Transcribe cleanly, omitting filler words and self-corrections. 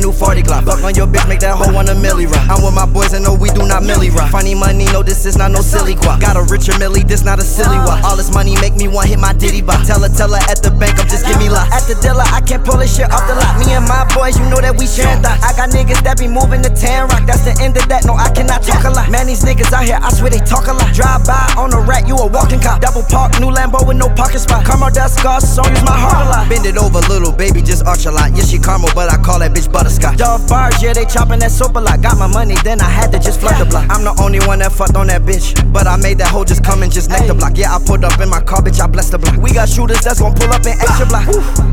new 40 Glock. Fuck on your bitch, make that hoe want a milli rock. I'm with my boys and no, we do not milli rock. Funny money, no, this is not no silly guap. Got a richer milli, this not a silly walk. All this money make me want hit my Diddy bop. Tell her at the bank, I'm just give me lots. At the dealer, I can't pull this shit off the lot. Me and my boys, you know that we sharing thoughts. I got niggas that be moving to Tan Rock. That's the end of that, no, I cannot talk a lot. Man, these niggas out here, I swear they talk a lot. Drive by on a rat, you a walking cop. Double park, new Lambo with no parking spot. Karma, that's scars, so use my heart a lot. Bend it over, little baby, just arch a lot. Yeah, she caramel, but I call that bitch butterscotch. Dove bars, yeah, they chopping that soap a lot. Got my money, then I had to just flood the block. I'm the only one that fucked on that bitch, but I made that hoe just come and just neck the block. Yeah, I pulled up in my car, bitch, I blessed the block. We got shooters that's gon' pull up in extra block.